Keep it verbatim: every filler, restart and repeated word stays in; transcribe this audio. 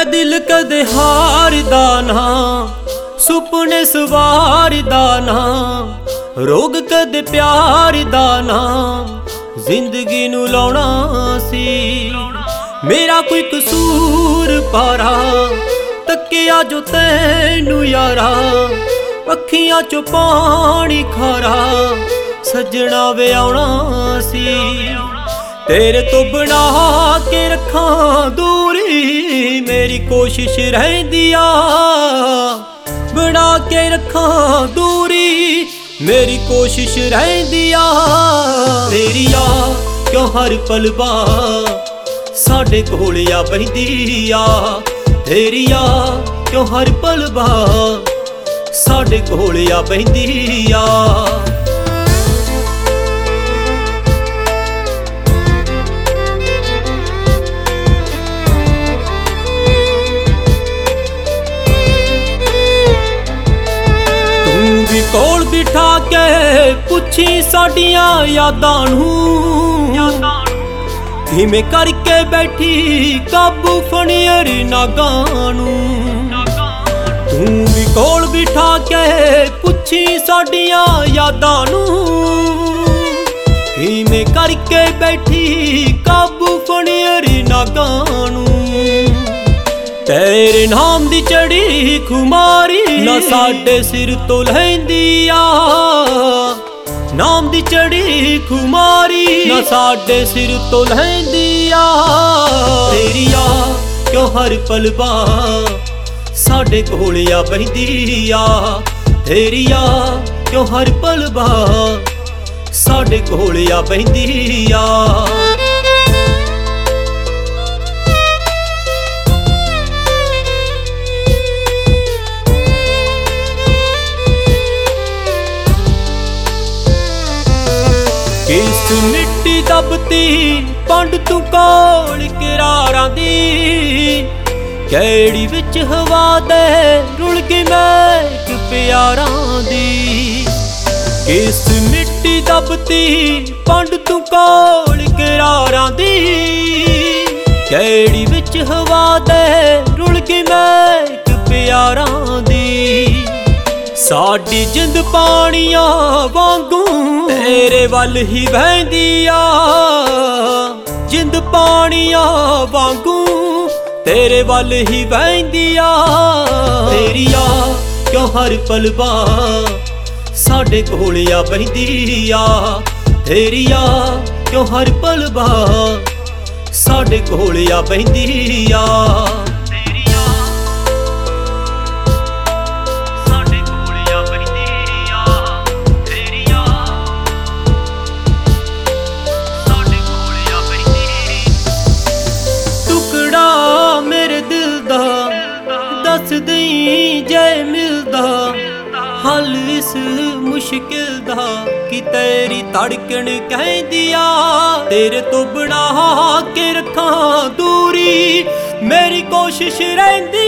मैं दिल कदे हारदा ना, सुपने सवारदा ना, रोग कदे प्यार दा ना, जिंदगी नू लाउणा सी। मेरा कोई कसूर पारा, तकिया जो तैनू यारा, अखियां चो पानी खारा, सजना वे आउणा सी। तेरे तो बना के रखा दूरी, मेरी कोशिश रहंदी आ, बना के रखा दूरी, मेरी कोशिश रहंदी आ। तेरी आ क्यों हर पल बा साडे कोल आ बहिंदी आ, तेरी आ क्यों हर पल बा साडे कोल आ बहिंदी आ। कोल बिठा के पुछी साडियां यादां नूं, किवें करके बैठी काबू फणियरी नागां नूं। तू भी कोल बिठा के पुछी साडियां यादां नूं, किवें करके बैठी काबू फणियरी नागां नूं। तेरे नाम दी चढ़ी खुमारी ना साडे सिर तो लहिंदी आ, नाम दी चढ़ी खुमारी ना साडे सिर तो लहिंदी आ। तेरी आ क्यों हर पल बा साडे कोल आ बहिंदी आ, तेरी आ क्यों हर पल बा साडे कोल आ बहिंदी आ। किस मिट्टी दबती पंड तू कोल किरारां दी, कैड़ी विच हवा दे रुल गई महक प्यारां दी। किस मिट्टी दबती पंड तू कोल किरारां दी, कैड़ी विच हवा दे रुल गई महक प्यारां दी। साडी जिंद पानियां वांगू तेरे वल ही बहंदी आ, जिंद पानियां वांगू तेरे वल ही बहंदी आ। तेरी आ क्यों हर पल बा साडे कोल आ बहिंदी आ, तेरी आ क्यों हर पल बा साडे कोल आ बहिंदी आ। दस दई जय मिलदा हल इस मुश्किल दा, कि तेरी धड़कन कहंदी आ, तेरे तो बना के रखा दूरी, मेरी कोशिश रहंदी